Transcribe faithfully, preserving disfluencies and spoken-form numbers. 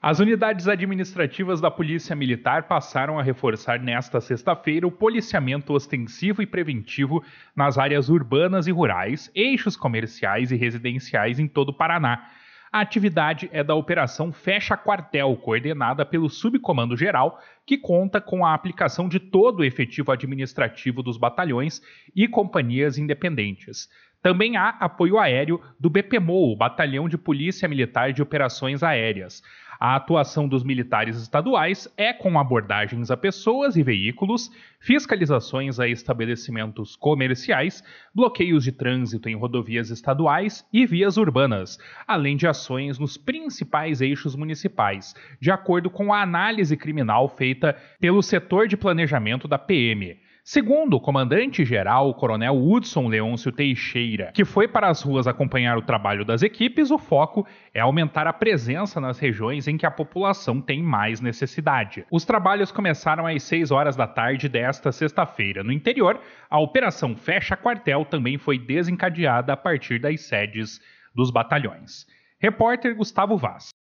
As unidades administrativas da Polícia Militar passaram a reforçar nesta sexta-feira o policiamento ostensivo e preventivo nas áreas urbanas e rurais, eixos comerciais e residenciais em todo o Paraná. A atividade é da Operação Fecha Quartel, coordenada pelo Subcomando Geral, que conta com a aplicação de todo o efetivo administrativo dos batalhões e companhias independentes. Também há apoio aéreo do B P M O, o Batalhão de Polícia Militar de Operações Aéreas. A atuação dos militares estaduais é com abordagens a pessoas e veículos, fiscalizações a estabelecimentos comerciais, bloqueios de trânsito em rodovias estaduais e vias urbanas, além de ações nos principais eixos municipais, de acordo com a análise criminal feita pelo setor de planejamento da P M. Segundo o comandante-geral, o coronel Hudson Leôncio Teixeira, que foi para as ruas acompanhar o trabalho das equipes, o foco é aumentar a presença nas regiões em que a população tem mais necessidade. Os trabalhos começaram às seis horas da tarde desta sexta-feira. No interior, a Operação Fecha Quartel também foi desencadeada a partir das sedes dos batalhões. Repórter Gustavo Vaz.